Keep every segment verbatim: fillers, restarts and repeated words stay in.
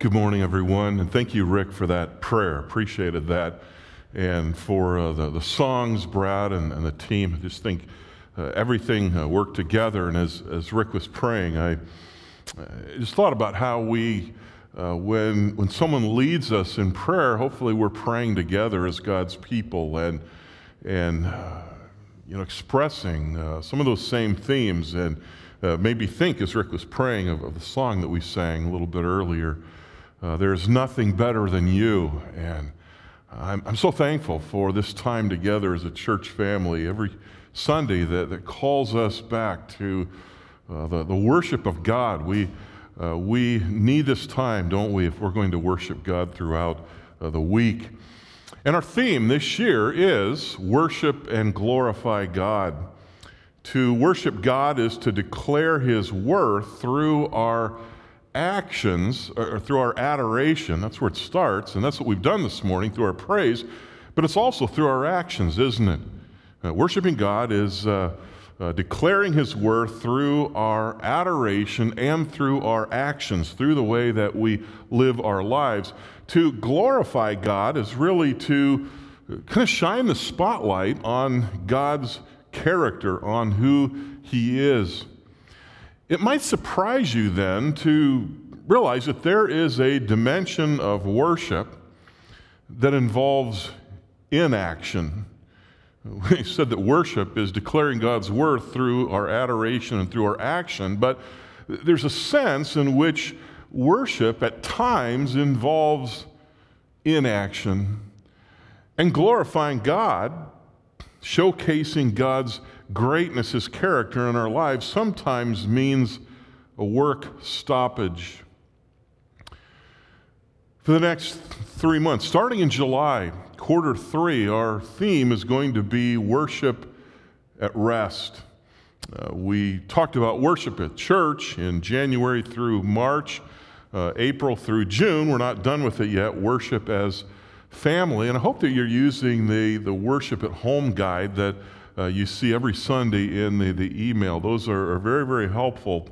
Good morning, everyone, and thank you, Rick, for that prayer. Appreciated that, and for uh, the, the songs, Brad and, and the team. I just think uh, everything uh, worked together, and as, as Rick was praying, I, I just thought about how we, uh, when, when someone leads us in prayer, hopefully we're praying together as God's people and, and uh, you know, expressing uh, some of those same themes, and uh, maybe think, as Rick was praying, of, of the song that we sang a little bit earlier. Uh, there's nothing better than you, and I'm, I'm so thankful for this time together as a church family every Sunday that, that calls us back to uh, the, the worship of God. We, uh, we need this time, don't we, if we're going to worship God throughout uh, the week. And our theme this year is worship and glorify God. To worship God is to declare His worth through our actions, or through our adoration. That's where it starts, and that's what we've done this morning through our praise, but it's also through our actions, isn't it? Uh, worshiping God is uh, uh, declaring His worth through our adoration and through our actions, through the way that we live our lives. To glorify God is really to kind of shine the spotlight on God's character, on who He is. It might surprise you then to realize that there is a dimension of worship that involves inaction. We said that worship is declaring God's worth through our adoration and through our action, but there's a sense in which worship at times involves inaction. And glorifying God, showcasing God's greatness, His character in our lives, sometimes means a work stoppage. For the next three months, starting in July, quarter three, our theme is going to be worship at rest. Uh, we talked about worship at church in January through March, uh, April through June. We're not done with it yet. Worship as family, and I hope that you're using the, the worship at home guide that uh, you see every Sunday in the, the email. Those are, are very, very helpful.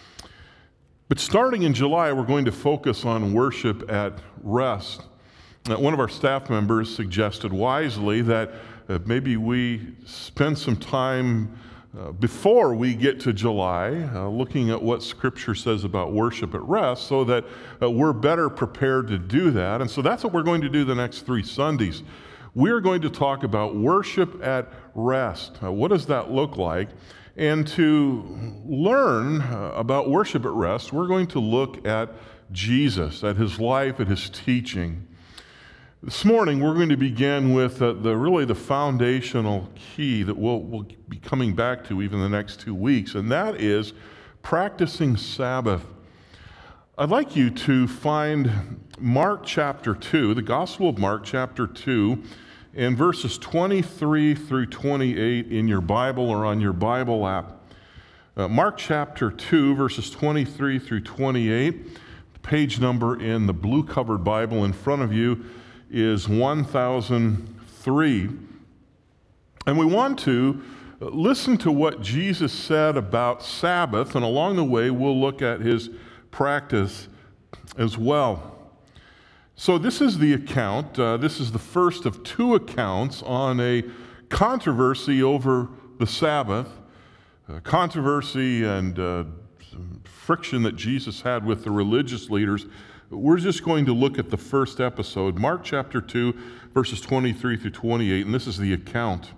But starting in July, we're going to focus on worship at rest. Now, one of our staff members suggested wisely that uh, maybe we spend some time uh, before we get to July uh, looking at what Scripture says about worship at rest so that uh, we're better prepared to do that. And so that's what we're going to do the next three Sundays. We're going to talk about worship at rest. Uh, what does that look like? And to learn uh, about worship at rest, we're going to look at Jesus, at His life, at His teaching. This morning, we're going to begin with uh, the really the foundational key that we'll, we'll be coming back to even the next two weeks, and that is practicing Sabbath. I'd like you to find Mark chapter two, the Gospel of Mark chapter two, and verses twenty-three through twenty-eight in your Bible or on your Bible app. Uh, Mark chapter two, verses twenty-three through twenty-eight. The page number in the blue-covered Bible in front of you is one thousand three. And we want to listen to what Jesus said about Sabbath, and along the way we'll look at His practice as well. So this is the account. Uh, this is the first of two accounts on a controversy over the Sabbath, uh, controversy and uh, some friction that Jesus had with the religious leaders. We're just going to look at the first episode, Mark chapter two, verses twenty-three through twenty-eight, and this is the account.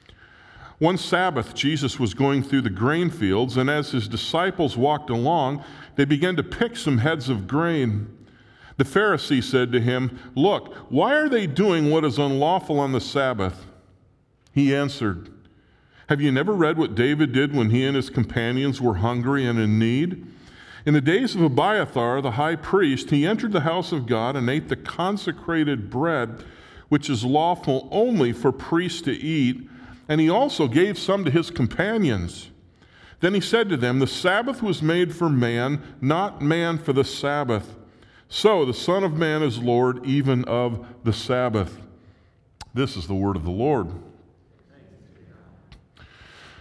One Sabbath, Jesus was going through the grain fields, and as His disciples walked along, they began to pick some heads of grain. The Pharisee said to Him, "Look, why are they doing what is unlawful on the Sabbath?" He answered, "Have you never read what David did when he and his companions were hungry and in need? In the days of Abiathar, the high priest, he entered the house of God and ate the consecrated bread, which is lawful only for priests to eat, and he also gave some to his companions. Then he said to them, 'The Sabbath was made for man, not man for the Sabbath. So the Son of Man is Lord even of the Sabbath.'" This is the word of the Lord.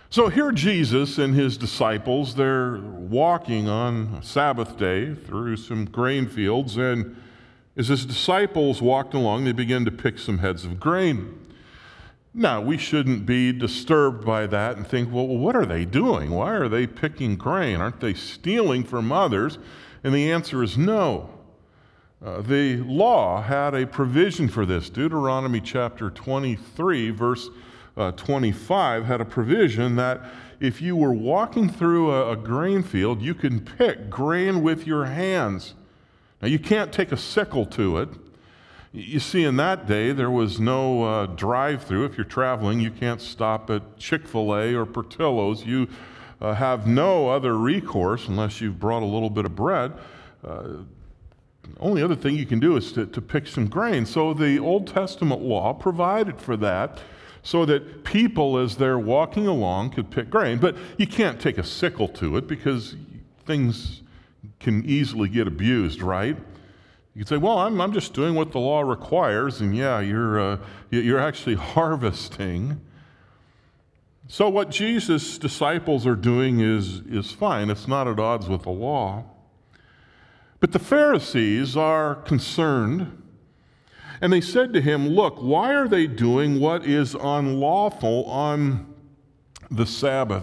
So here Jesus and his disciples, they're walking on a Sabbath day through some grain fields, and as his disciples walked along, they began to pick some heads of grain. Now, we shouldn't be disturbed by that and think, well, what are they doing? Why are they picking grain? Aren't they stealing from others? And the answer is no. Uh, the law had a provision for this. Deuteronomy chapter twenty-three, verse uh, twenty-five, had a provision that if you were walking through a, a grain field, you can pick grain with your hands. Now, you can't take a sickle to it. You see, in that day, there was no uh, drive-through. If you're traveling, you can't stop at Chick-fil-A or Portillo's. You uh, have no other recourse unless you've brought a little bit of bread. Uh, the only other thing you can do is to, to pick some grain. So the Old Testament law provided for that so that people, as they're walking along, could pick grain. But you can't take a sickle to it because things can easily get abused, right? You could say, well, I'm, I'm just doing what the law requires, and yeah, you're, uh, you're actually harvesting. So what Jesus' disciples are doing is, is fine. It's not at odds with the law. But the Pharisees are concerned, and they said to him, look, why are they doing what is unlawful on the Sabbath?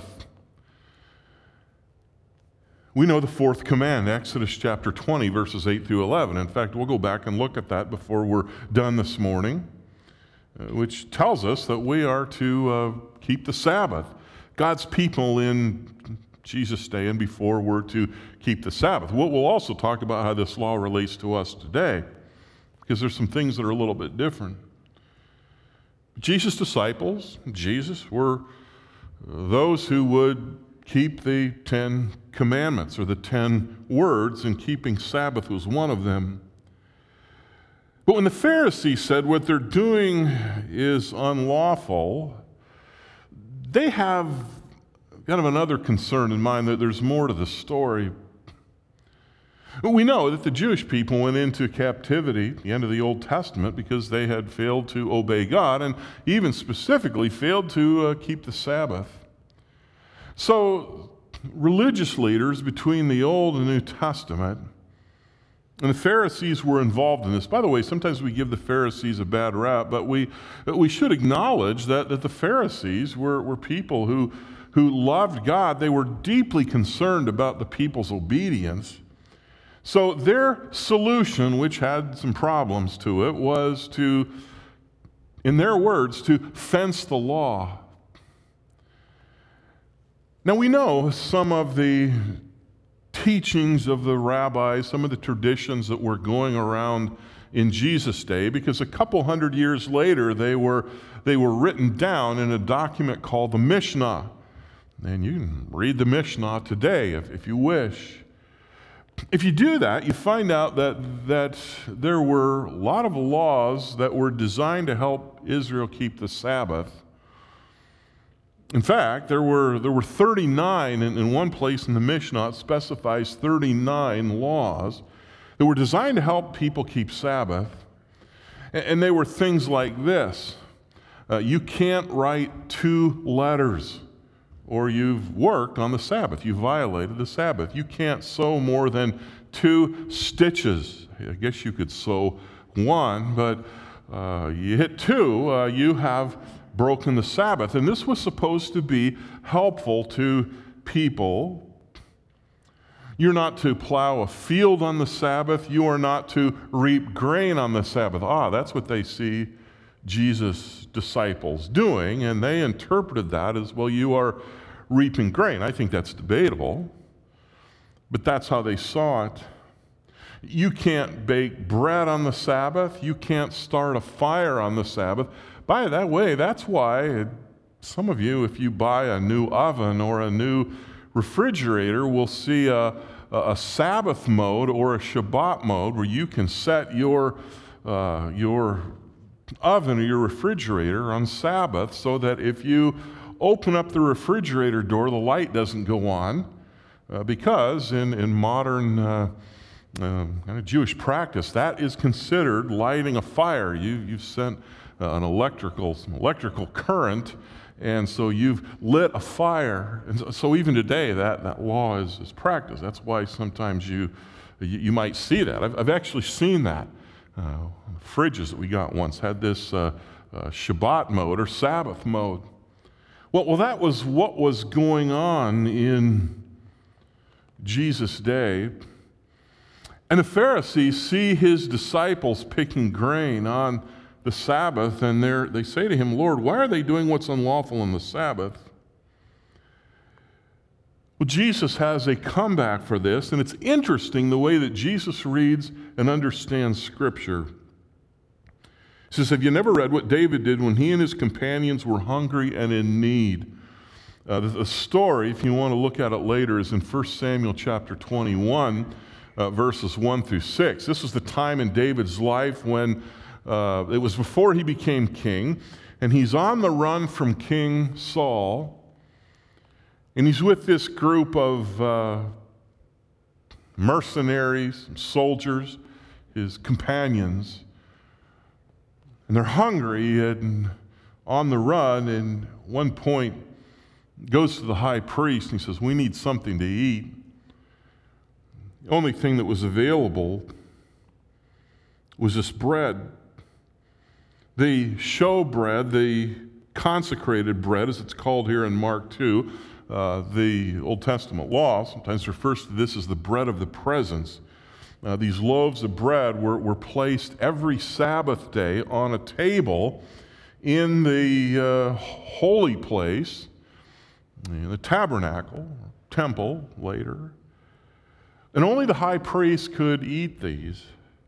We know the fourth command, Exodus chapter twenty, verses eight through eleven. In fact, we'll go back and look at that before we're done this morning, uh, which tells us that we are to uh, keep the Sabbath. God's people in Jesus' day and before were to keep the Sabbath. We'll, we'll also talk about how this law relates to us today, because there's some things that are a little bit different. Jesus' disciples, Jesus, were those who would keep the Ten Commandments, or the ten words, and keeping Sabbath was one of them. But when the Pharisees said what they're doing is unlawful, they have kind of another concern in mind, that there's more to the story. We know that the Jewish people went into captivity at the end of the Old Testament because they had failed to obey God, and even specifically failed to uh, keep the Sabbath. So religious leaders between the Old and New Testament, and the Pharisees were involved in this. By the way, sometimes we give the Pharisees a bad rap, but we we should acknowledge that, that the Pharisees were, were people who, who loved God. They were deeply concerned about the people's obedience. So their solution, which had some problems to it, was to, in their words, to fence the law. Now, we know some of the teachings of the rabbis, some of the traditions that were going around in Jesus' day, because a couple hundred years later, they were, they were written down in a document called the Mishnah. And you can read the Mishnah today if, if you wish. If you do that, you find out that, that there were a lot of laws that were designed to help Israel keep the Sabbath. In fact, there were there were thirty-nine, in, in one place in the Mishnah, it specifies thirty-nine laws that were designed to help people keep Sabbath. And, and they were things like this. Uh, you can't write two letters, or you've worked on the Sabbath. You violated the Sabbath. You can't sew more than two stitches. I guess you could sew one, but uh, you hit two, uh, you have broken the Sabbath. And this was supposed to be helpful to people. You're not to plow a field on the Sabbath. You are not to reap grain on the Sabbath. Ah, that's what they see Jesus' disciples doing, and they interpreted that as, well, you are reaping grain. I think that's debatable, but that's how they saw it. You can't bake bread on the Sabbath. You can't start a fire on the Sabbath. By that way, that's why some of you, if you buy a new oven or a new refrigerator, will see a, a Sabbath mode or a Shabbat mode where you can set your, uh, your oven or your refrigerator on Sabbath, so that if you open up the refrigerator door, the light doesn't go on, uh, because in, in modern uh, uh, kind of Jewish practice, that is considered lighting a fire. You, you've sent uh, an electrical, some electrical current And so you've lit a fire. And so, so even today, that, that law is, is practiced. That's why sometimes you, you, you might see that. I've, I've actually seen that. Uh, fridges that we got once had this uh, uh, Shabbat mode or Sabbath mode. Well, well, that was what was going on in Jesus' day. And the Pharisees see his disciples picking grain on the Sabbath, and they're, they say to him, Lord, why are they doing what's unlawful on the Sabbath? Well, Jesus has a comeback for this, and it's interesting the way that Jesus reads and understands Scripture. He says, have you never read what David did when he and his companions were hungry and in need? Uh, the, the story, if you want to look at it later, is in First Samuel chapter twenty-one, uh, verses one through six. This was the time in David's life when uh, it was before he became king, and he's on the run from King Saul, and he's with this group of uh, mercenaries, soldiers, his companions, and they're hungry and on the run, and at one point goes to the high priest and he says, we need something to eat. The only thing that was available was this bread. The show bread, the consecrated bread, as it's called here in Mark two, uh, the Old Testament law sometimes refers to this as the bread of the presence. Uh, these loaves of bread were, were placed every Sabbath day on a table in the uh, holy place, in the tabernacle, temple later. And only the high priest could eat these.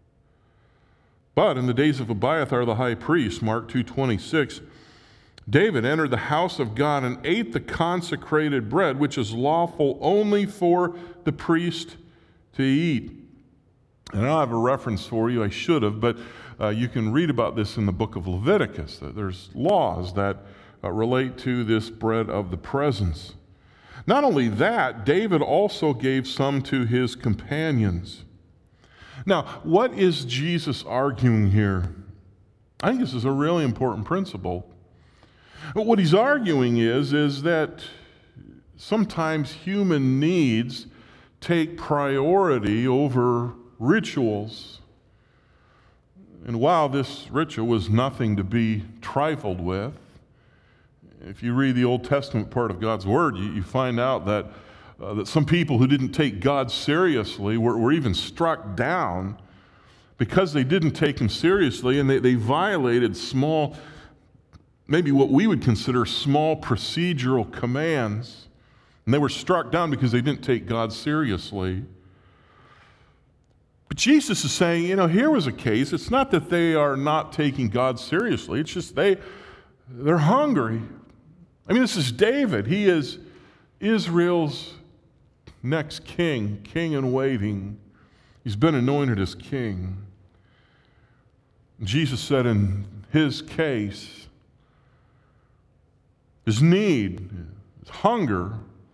But in the days of Abiathar the high priest, Mark two twenty-six, David entered the house of God and ate the consecrated bread, which is lawful only for the priest to eat. And I don't have a reference for you, I should have, but uh, you can read about this in the book of Leviticus. There's laws that uh, relate to this bread of the presence. Not only that, David also gave some to his companions. Now, what is Jesus arguing here? I think this is a really important principle. What he's arguing is, is that sometimes human needs take priority over rituals. And while this ritual was nothing to be trifled with, if you read the Old Testament part of God's Word, you, you find out that, uh, that some people who didn't take God seriously were, were even struck down because they didn't take him seriously, and they, they violated small, maybe what we would consider small procedural commands. And they were struck down because they didn't take God seriously. But Jesus is saying, you know, here was a case. It's not that they are not taking God seriously. It's just they, they're hungry. I mean, this is David. He is Israel's next king, king in waiting. He's been anointed as king. Jesus said in his case, his need, his hunger,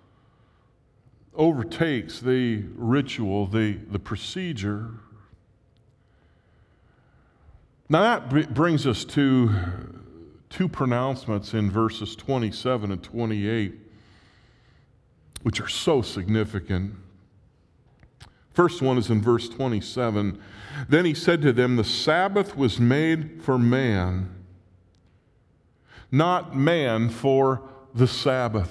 overtakes the ritual, the, the procedure. Now that br- brings us to two pronouncements in verses twenty-seven and twenty-eight, which are so significant. First one is in verse twenty-seven. Then he said to them, the Sabbath was made for man, not man for the Sabbath.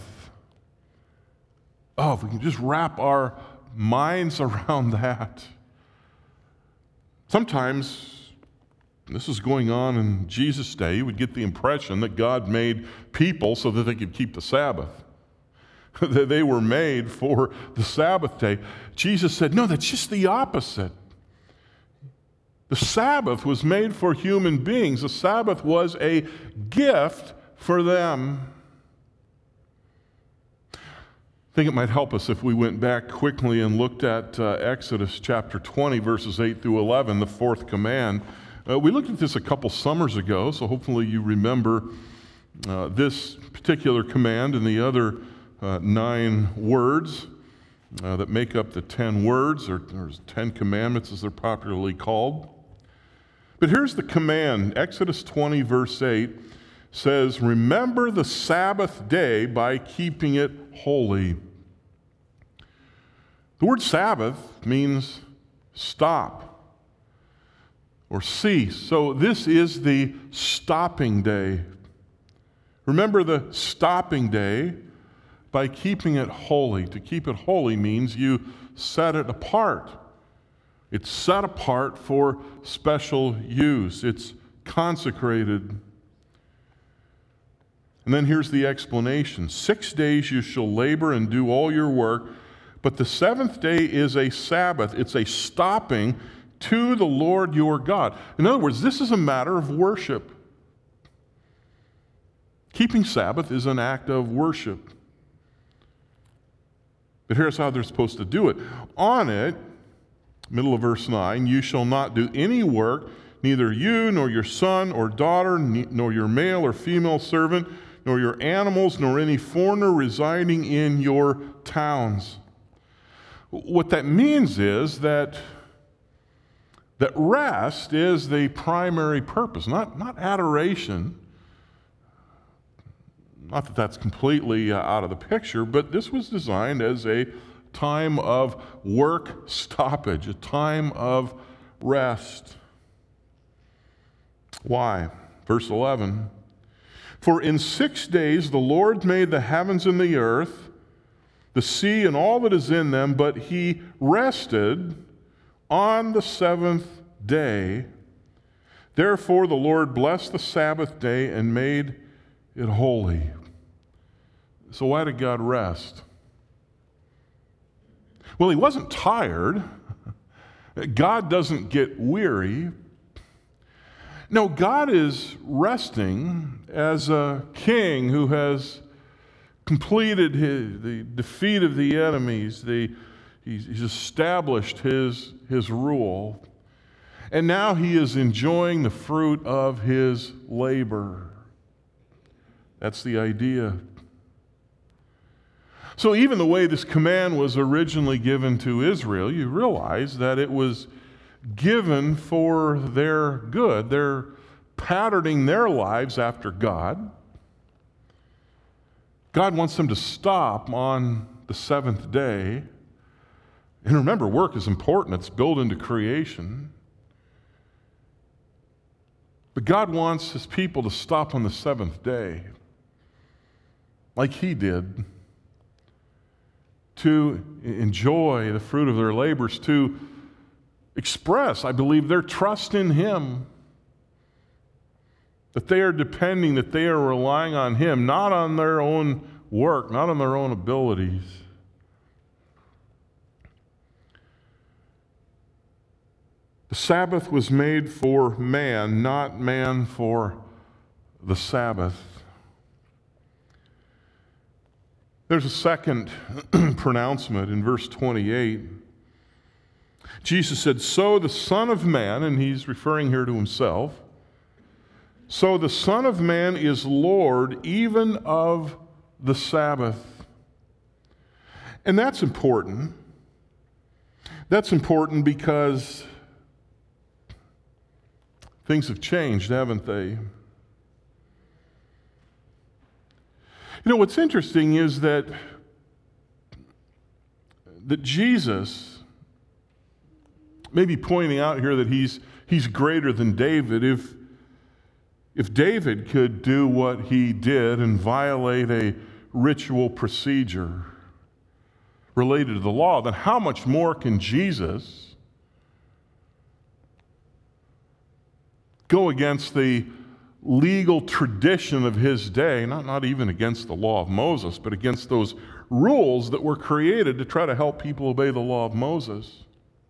Oh, if we can just wrap our minds around that. Sometimes, this is going on in Jesus' day, you would get the impression that God made people so that they could keep the Sabbath. That they were made for the Sabbath day. Jesus said, no, that's just the opposite. The Sabbath was made for human beings. The Sabbath was a gift for them. I think it might help us if we went back quickly and looked at uh, Exodus chapter twenty, verses eight through eleven, the fourth command. Uh, we looked at this a couple summers ago, so hopefully you remember uh, this particular command and the other uh, nine words uh, that make up the ten words, or, or ten commandments as they're popularly called. But here's the command, Exodus twenty, verse eight says, "Remember the Sabbath day by keeping it holy." The word Sabbath means stop or cease. So this is the stopping day. Remember the stopping day by keeping it holy. To keep it holy means you set it apart. It's set apart for special use. It's consecrated. And then here's the explanation. Six days you shall labor and do all your work, but the seventh day is a Sabbath. It's a stopping to the Lord your God. In other words, this is a matter of worship. Keeping Sabbath is an act of worship. But here's how they're supposed to do it. On it, middle of verse nine, you shall not do any work, neither you nor your son or daughter, nor your male or female servant, nor your animals, nor any foreigner residing in your towns. What that means is that, that rest is the primary purpose, not, not adoration. Not that that's completely uh, out of the picture, but this was designed as a time of work stoppage, a time of rest. Why? Verse eleven. For in six days the Lord made the heavens and the earth, the sea and all that is in them, but he rested on the seventh day. Therefore the Lord blessed the Sabbath day and made it holy. So why did God rest? Well, he wasn't tired. God doesn't get weary. No, God is resting as a king who has completed his, the defeat of the enemies. The, he's, he's established his, his rule. And now he is enjoying the fruit of his labor. That's the idea. So even the way this command was originally given to Israel, you realize that it was given for their good. They're patterning their lives after God. God wants them to stop on the seventh day. And remember, work is important. It's built into creation. But God wants his people to stop on the seventh day, like he did, to enjoy the fruit of their labors, to express, I believe, their trust in him, that they are depending, that they are relying on him, not on their own work, not on their own abilities. The Sabbath was made for man, not man for the Sabbath. There's a second pronouncement in verse twenty-eight. Jesus said, "So the Son of Man," and he's referring here to himself, "so the Son of Man is Lord even of the Sabbath." And that's important. That's important because things have changed, haven't they? You know, what's interesting is that, that Jesus, maybe pointing out here that he's, he's greater than David. If, if David could do what he did and violate a ritual procedure related to the law, then how much more can Jesus go against the legal tradition of his day, not, not even against the law of Moses, but against those rules that were created to try to help people obey the law of Moses?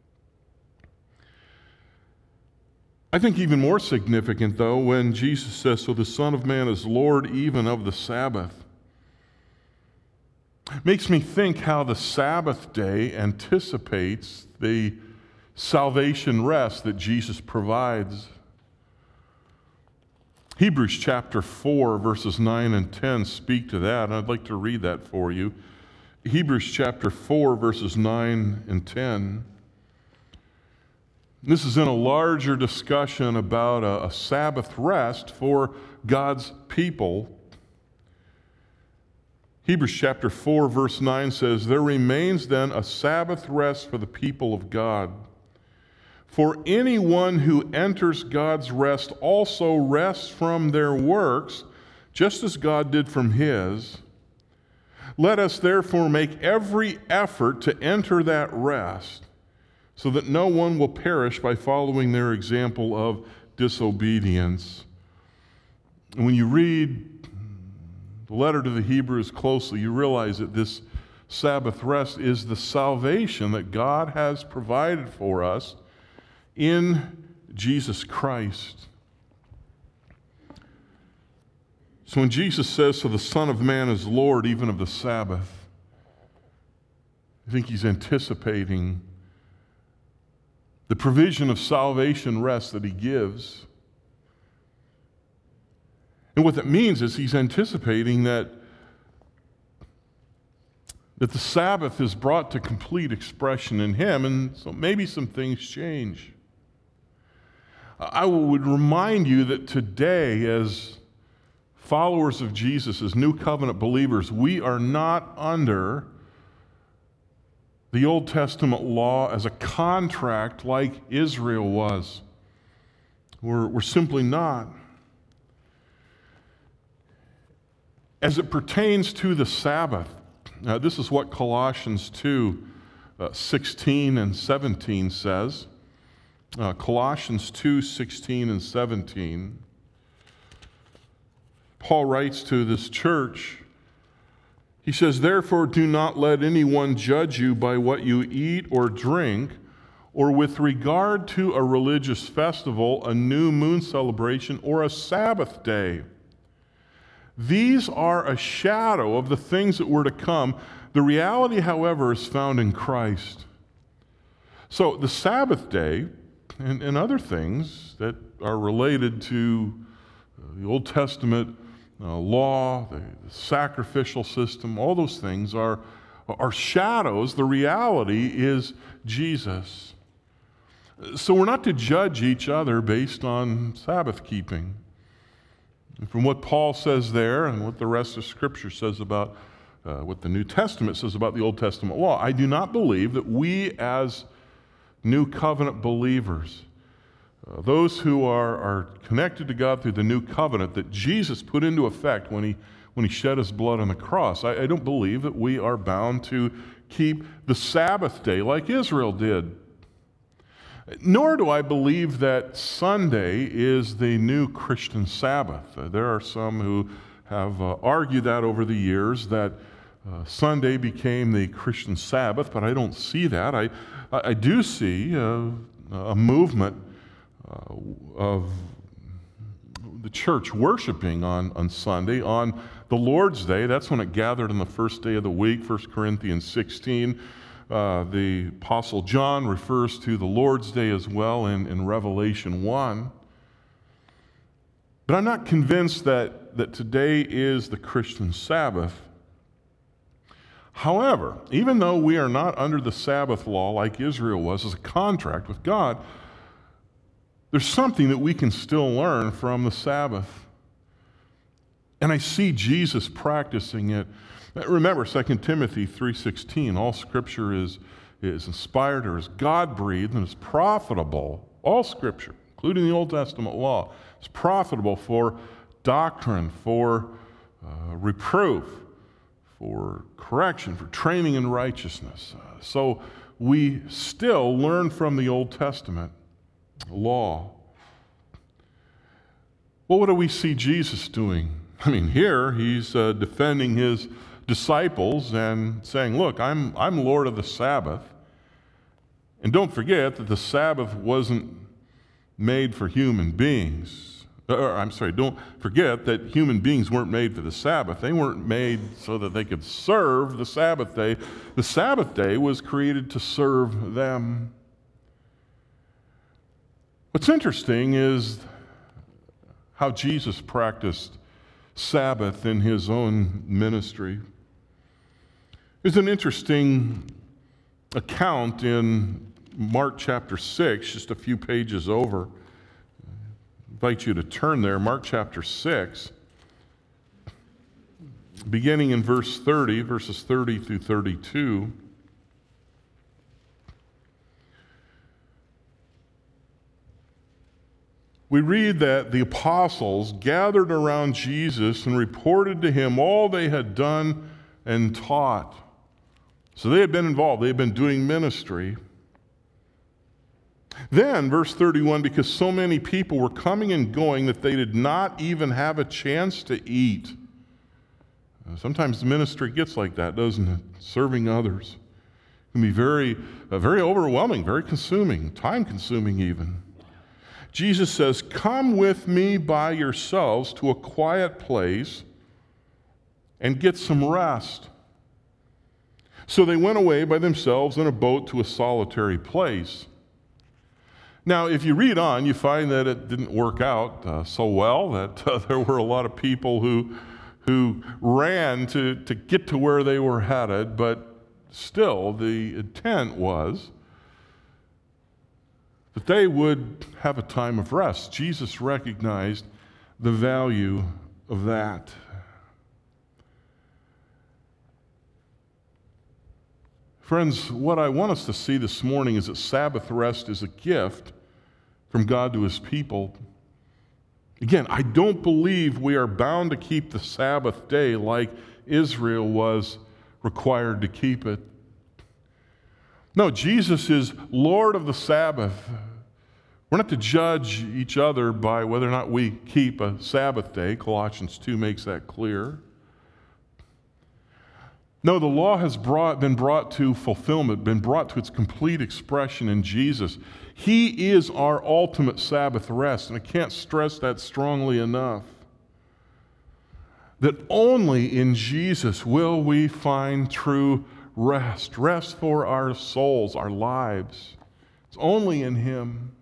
I think even more significant, though, when Jesus says, "So the Son of Man is Lord even of the Sabbath," makes me think how the Sabbath day anticipates the salvation rest that Jesus provides. Hebrews chapter four, verses nine and ten speak to that, and I'd like to read that for you. Hebrews chapter four, verses nine and ten. This is in a larger discussion about a, a Sabbath rest for God's people. Hebrews chapter four, verse nine says, "There remains then a Sabbath rest for the people of God. For anyone who enters God's rest also rests from their works, just as God did from his. Let us therefore make every effort to enter that rest, so that no one will perish by following their example of disobedience." And when you read the letter to the Hebrews closely, you realize that this Sabbath rest is the salvation that God has provided for us in Jesus Christ. So when Jesus says, "So the Son of Man is Lord even of the Sabbath," I think he's anticipating the provision of salvation rest that he gives. And what that means is he's anticipating that, that the Sabbath is brought to complete expression in him, and so maybe some things change. I would remind you that today, as followers of Jesus, as New Covenant believers, we are not under the Old Testament law as a contract like Israel was. We're, we're simply not. As it pertains to the Sabbath, uh, this is what Colossians two, uh, sixteen and seventeen says. Uh, Colossians two, sixteen and seventeen. Paul writes to this church, he says, "Therefore do not let anyone judge you by what you eat or drink, or with regard to a religious festival, a new moon celebration, or a Sabbath day. These are a shadow of the things that were to come. The reality, however, is found in Christ." So the Sabbath day and, and other things that are related to the Old Testament uh, law, the, the sacrificial system, all those things are, are shadows. The reality is Jesus. So we're not to judge each other based on Sabbath keeping. And from what Paul says there and what the rest of Scripture says about uh, what the New Testament says about the Old Testament law, I do not believe that we as New Covenant believers, uh, those who are, are connected to God through the New Covenant that Jesus put into effect when he, when he shed his blood on the cross, I, I don't believe that we are bound to keep the Sabbath day like Israel did. Nor do I believe that Sunday is the new Christian Sabbath. Uh, there are some who have uh, argued that over the years, that uh, Sunday became the Christian Sabbath, but I don't see that. I, I do see uh, a movement uh, of the church worshiping on, on Sunday. On the Lord's Day, that's when it gathered on the first day of the week, First Corinthians sixteen. Uh, the Apostle John refers to the Lord's Day as well in, in Revelation one. But I'm not convinced that, that today is the Christian Sabbath. However, even though we are not under the Sabbath law like Israel was as a contract with God, there's something that we can still learn from the Sabbath. And I see Jesus practicing it. Remember Second Timothy three sixteen, all Scripture is, is inspired or is God-breathed and is profitable. All Scripture, including the Old Testament law, is profitable for doctrine, for uh, reproof, for correction, for training in righteousness. Uh, so we still learn from the Old Testament law. Well, what do we see Jesus doing? I mean, here he's uh, defending his disciples and saying, look, I'm, I'm Lord of the Sabbath. And don't forget that the Sabbath wasn't made for human beings. Or, I'm sorry, don't forget that human beings weren't made for the Sabbath. They weren't made so that they could serve the Sabbath day. The Sabbath day was created to serve them. What's interesting is how Jesus practiced Sabbath in his own ministry. There's an interesting account in Mark chapter six, just a few pages over. invite you to turn there, Mark chapter six, beginning in verse thirty, verses thirty through thirty-two. We read that the apostles gathered around Jesus and reported to him all they had done and taught. So they had been involved. They had been doing ministry. Then, verse thirty-one, because so many people were coming and going that they did not even have a chance to eat. Sometimes the ministry gets like that, doesn't it? Serving others. It can be very, uh, very overwhelming, very consuming, time-consuming even. Jesus says, "Come with me by yourselves to a quiet place and get some rest." So they went away by themselves in a boat to a solitary place. Now, if you read on, you find that it didn't work out uh, so well, that uh, there were a lot of people who, who ran to, to get to where they were headed, but still the intent was that they would have a time of rest. Jesus recognized the value of that. Friends, what I want us to see this morning is that Sabbath rest is a gift from God to his people. Again, I don't believe we are bound to keep the Sabbath day like Israel was required to keep it. No, Jesus is Lord of the Sabbath. We're not to judge each other by whether or not we keep a Sabbath day. Colossians two makes that clear. No, the law has brought, been brought to fulfillment, been brought to its complete expression in Jesus. He is our ultimate Sabbath rest, and I can't stress that strongly enough. That only in Jesus will we find true rest, rest for our souls, our lives. It's only in him.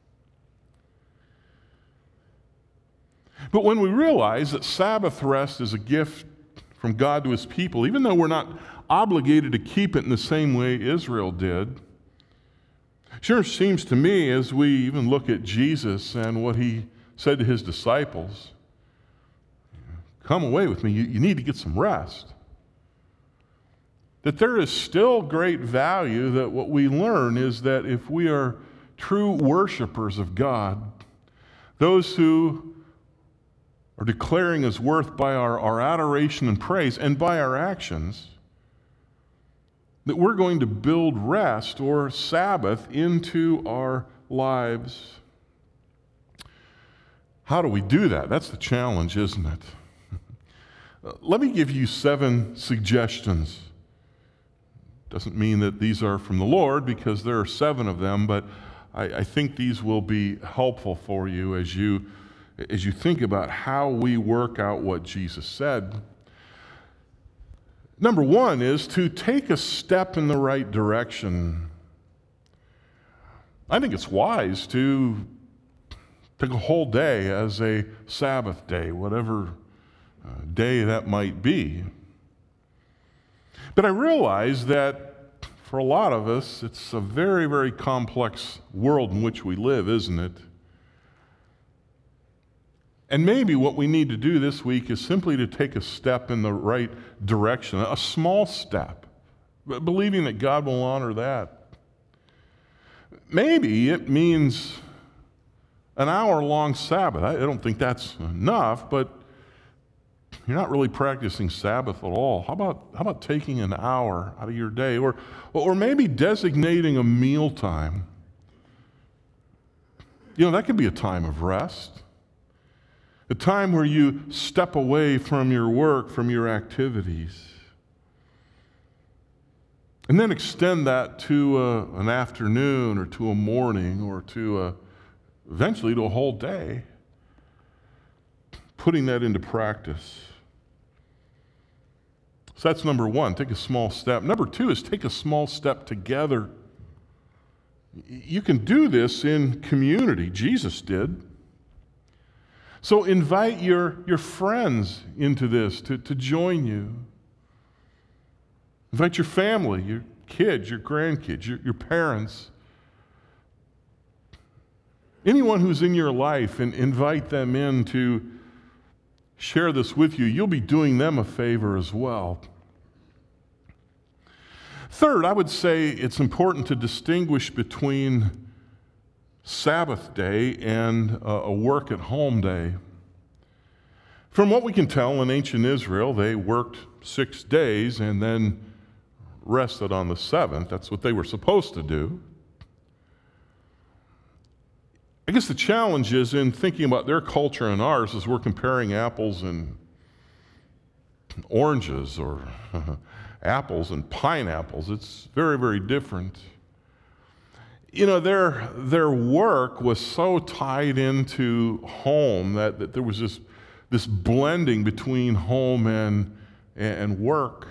But when we realize that Sabbath rest is a gift from God to his people, even though we're not obligated to keep it in the same way Israel did, sure seems to me, as we even look at Jesus and what he said to his disciples, come away with me, you, you need to get some rest. That there is still great value, that what we learn is that if we are true worshipers of God, those who are declaring his worth by our, our adoration and praise and by our actions, that we're going to build rest or Sabbath into our lives. How do we do that? That's the challenge, isn't it? Let me give you seven suggestions. Doesn't mean that these are from the Lord, because there are seven of them, but I, I think these will be helpful for you as you as you think about how we work out what Jesus said. Number one is to take a step in the right direction. I think it's wise to take a whole day as a Sabbath day, whatever uh, day that might be. But I realize that for a lot of us, it's a very, very complex world in which we live, isn't it? And maybe what we need to do this week is simply to take a step in the right direction, a small step, believing that God will honor that. Maybe it means an hour-long Sabbath. I don't think that's enough, but you're not really practicing Sabbath at all. How about, how about taking an hour out of your day? Or, or maybe designating a meal time. You know, that could be a time of rest. A time where you step away from your work, from your activities. And then extend that to a, an afternoon or to a morning or to a, eventually to a whole day. Putting that into practice. So that's number one, take a small step. Number two is take a small step together. You can do this in community. Jesus did. So invite your, your friends into this to, to join you. Invite your family, your kids, your grandkids, your, your parents. Anyone who's in your life, and invite them in to share this with you. You'll be doing them a favor as well. Third, I would say it's important to distinguish between Sabbath day and a work at home day. From what we can tell, in ancient Israel, they worked six days and then rested on the seventh. That's what they were supposed to do. I guess the challenge is in thinking about their culture and ours as we're comparing apples and oranges or apples and pineapples. It's very, very different. You know, their, their work was so tied into home that, that there was this, this blending between home and, and work.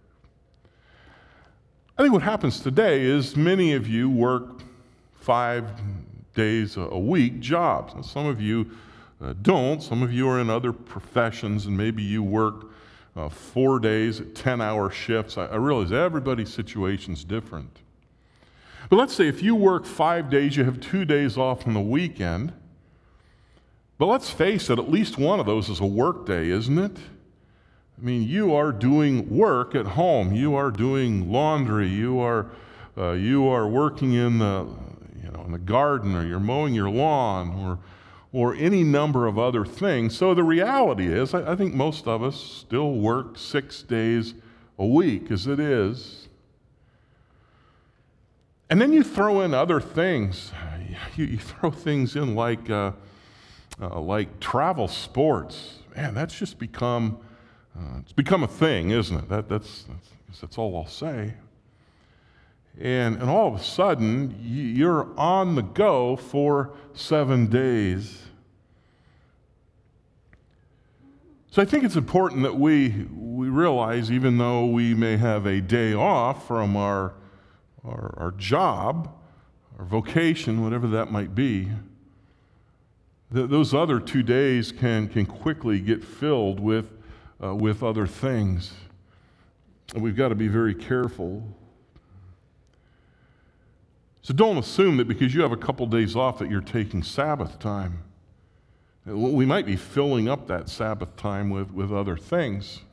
I think what happens today is many of you work five days a week jobs. Now, some of you uh, don't. Some of you are in other professions, and maybe you work uh, four days at ten-hour shifts. I, I realize everybody's situation's different. But let's say if you work five days, you have two days off on the weekend. But let's face it, at least one of those is a work day, isn't it? I mean, you are doing work at home. You are doing laundry. You are uh, you are working in the you know in the garden, or you're mowing your lawn, or or any number of other things. So the reality is, I, I think most of us still work six days a week, as it is. And then you throw in other things. You, you throw things in like uh, uh, like travel sports. Man, that's just become uh, it's become a thing, isn't it? That, that's that's that's all I'll say. And and all of a sudden you're on the go for seven days. So I think it's important that we we realize, even though we may have a day off from our Our, our job, our vocation, whatever that might be, th- those other two days can, can quickly get filled with, uh, with other things. And we've got to be very careful. So don't assume that because you have a couple days off that you're taking Sabbath time. We might be filling up that Sabbath time with, with other things.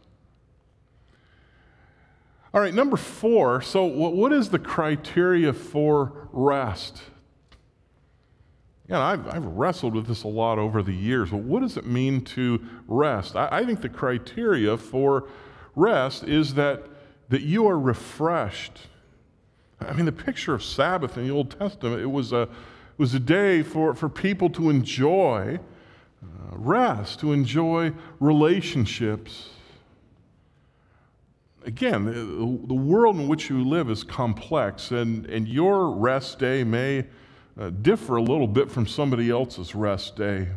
All right, number four, so what is the criteria for rest? Yeah, I've, I've wrestled with this a lot over the years. Well, what does it mean to rest? I, I think the criteria for rest is that, that you are refreshed. I mean, the picture of Sabbath in the Old Testament, it was a, it was a day for, for people to enjoy uh, rest, to enjoy relationships. Again, the world in which you live is complex, and, and your rest day may uh, differ a little bit from somebody else's rest day.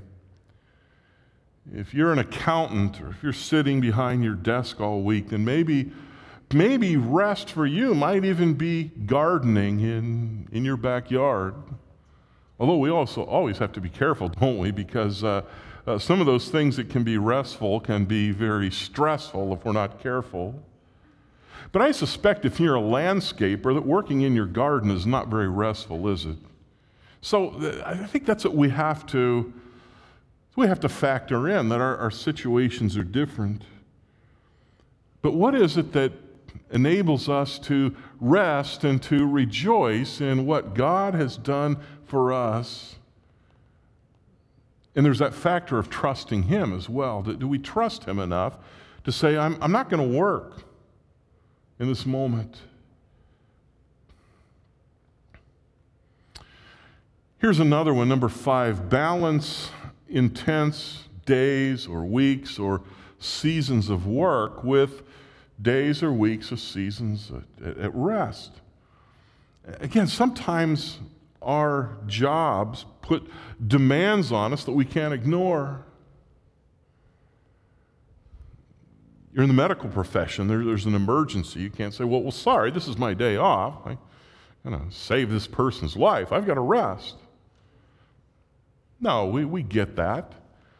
If you're an accountant, or if you're sitting behind your desk all week, then maybe, maybe rest for you might even be gardening in, in your backyard. Although we also always have to be careful, don't we? Because uh, uh, some of those things that can be restful can be very stressful if we're not careful. But I suspect if you're a landscaper that working in your garden is not very restful, is it? So I think that's what we have to, we have to factor in, that our, our situations are different. But what is it that enables us to rest and to rejoice in what God has done for us? And there's that factor of trusting Him as well. Do, do we trust Him enough to say, I'm, I'm not going to work in this moment? Here's another one, number five. Balance intense days or weeks or seasons of work with days or weeks or seasons at, at rest. Again, sometimes our jobs put demands on us that we can't ignore. You're in the medical profession, there, there's an emergency. You can't say, well, well, sorry, this is my day off. I'm going to save this person's life. I've got to rest. No, we, we get that.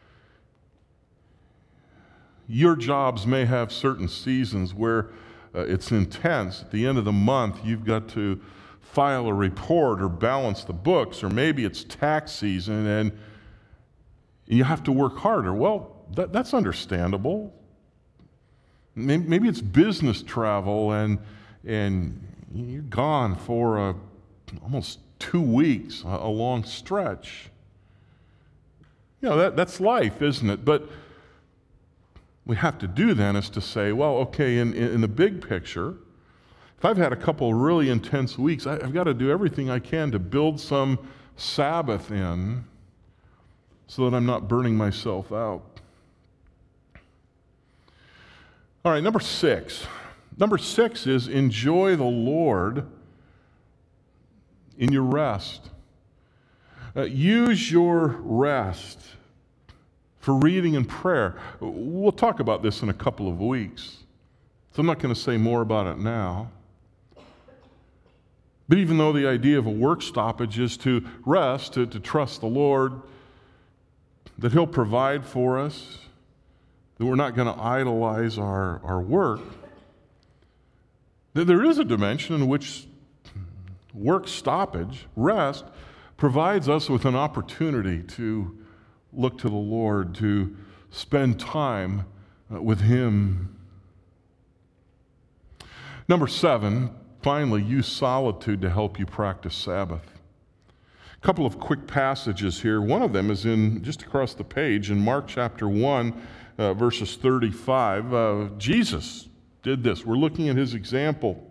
Your jobs may have certain seasons where uh, it's intense. At the end of the month, you've got to file a report or balance the books, or maybe it's tax season and you have to work harder. Well, that, that's understandable. Maybe, maybe it's business travel and and you're gone for a, almost two weeks, a, a long stretch. You know, that, that's life, isn't it? But we have to do then is to say, well, okay, in, in the big picture, if I've had a couple of really intense weeks, I, I've got to do everything I can to build some Sabbath in so that I'm not burning myself out. All right, number six. Number six is enjoy the Lord in your rest. Uh, use your rest for reading and prayer. We'll talk about this in a couple of weeks, so I'm not going to say more about it now. But even though the idea of a work stoppage is to rest, to, to trust the Lord, that He'll provide for us, that we're not going to idolize our, our work, that there is a dimension in which work stoppage, rest, provides us with an opportunity to look to the Lord, to spend time with Him. Number seven, finally, use solitude to help you practice Sabbath. A couple of quick passages here. One of them is in just across the page in Mark chapter one, uh, verses thirty-five. Uh, Jesus did this. We're looking at His example.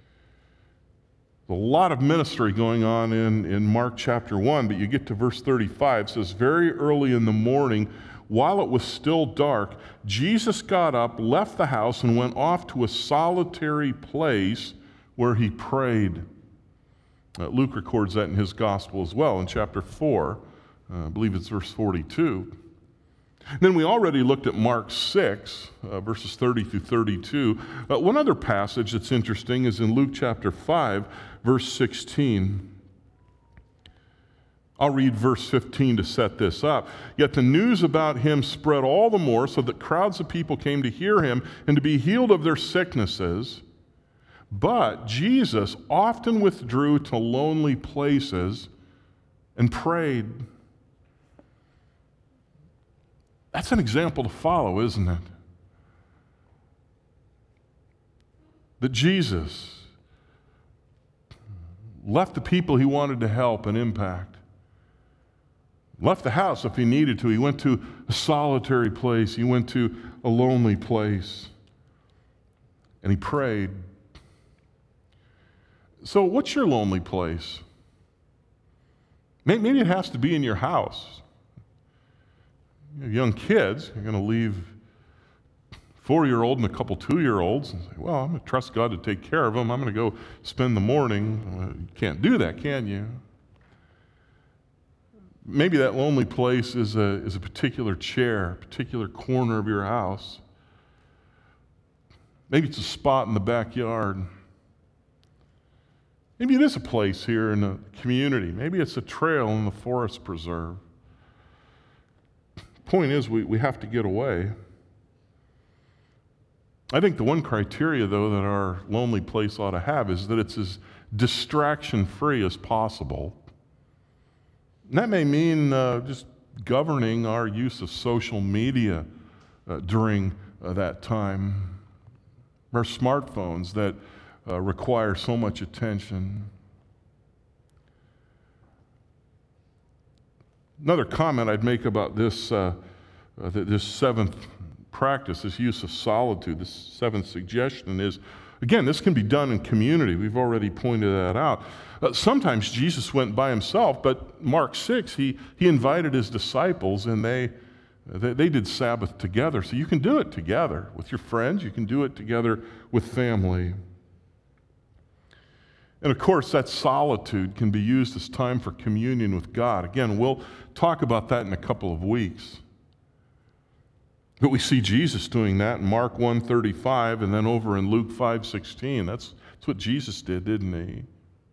A lot of ministry going on in, in Mark chapter one, but you get to verse thirty-five. It says, very early in the morning, while it was still dark, Jesus got up, left the house, and went off to a solitary place where He prayed. Uh, Luke records that in his gospel as well in chapter four. Uh, I believe it's verse forty-two. Then we already looked at Mark six, uh, verses thirty through thirty-two. Uh, one other passage that's interesting is in Luke chapter five, verse sixteen. I'll read verse fifteen to set this up. Yet the news about Him spread all the more, so that crowds of people came to hear Him and to be healed of their sicknesses. But Jesus often withdrew to lonely places and prayed. That's an example to follow, isn't it? That Jesus left the people He wanted to help and impact. Left the house if He needed to. He went to a solitary place. He went to a lonely place. And He prayed. So what's your lonely place? Maybe it has to be in your house. You have young kids, you're going to leave four-year-old and a couple two-year-olds and say, well, I'm going to trust God to take care of them. I'm going to go spend the morning. Well, you can't do that, can you? Maybe that lonely place is a, is a particular chair, a particular corner of your house. Maybe it's a spot in the backyard. Maybe it is a place here in the community. Maybe it's a trail in the forest preserve. Point is, we, we have to get away. I think the one criteria, though, that our lonely place ought to have is that it's as distraction-free as possible. And that may mean uh, just governing our use of social media uh, during uh, that time. Our smartphones that uh, require so much attention. Another comment I'd make about this, uh, uh, this seventh practice, this use of solitude, this seventh suggestion is, again, this can be done in community. We've already pointed that out. Uh, sometimes Jesus went by Himself, but Mark six, he, he invited His disciples, and they, they, they did Sabbath together. So you can do it together with your friends. You can do it together with family. And of course, that solitude can be used as time for communion with God. Again, we'll talk about that in a couple of weeks. But we see Jesus doing that in Mark one thirty-five and then over in Luke five sixteen. That's, that's what Jesus did, didn't He?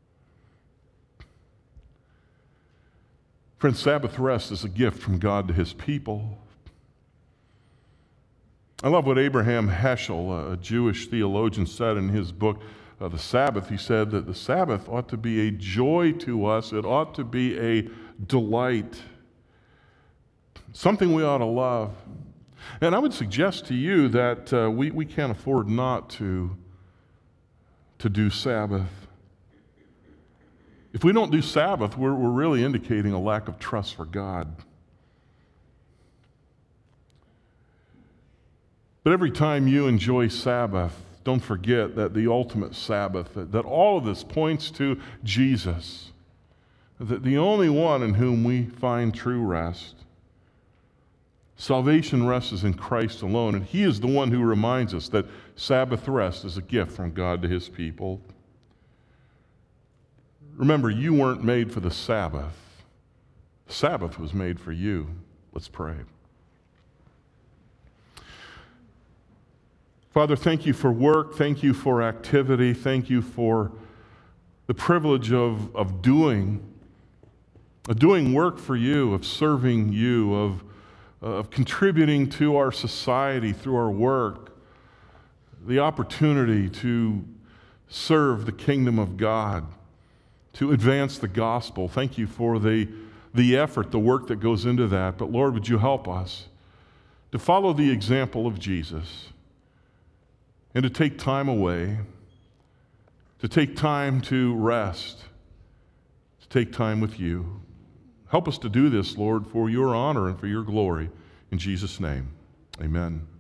Friends, Sabbath rest is a gift from God to His people. I love what Abraham Heschel, a Jewish theologian, said in his book, uh, the Sabbath, he said that the Sabbath ought to be a joy to us. It ought to be a delight, something we ought to love. And I would suggest to you that uh, we, we can't afford not to, to do Sabbath. If we don't do Sabbath, we're, we're really indicating a lack of trust for God. But every time you enjoy Sabbath, don't forget that the ultimate Sabbath, that, that all of this points to Jesus, that the only one in whom we find true rest. Salvation rests in Christ alone, and He is the one who reminds us that Sabbath rest is a gift from God to His people. Remember, you weren't made for the Sabbath. The Sabbath was made for you. Let's pray. Father, thank you for work. Thank you for activity. Thank you for the privilege of, of doing, of doing work for you, of serving you, of, of contributing to our society through our work, the opportunity to serve the kingdom of God, to advance the gospel. Thank you for the, the effort, the work that goes into that. But Lord, would you help us to follow the example of Jesus, and to take time away, to take time to rest, to take time with you. Help us to do this, Lord, for your honor and for your glory. In Jesus' name, amen.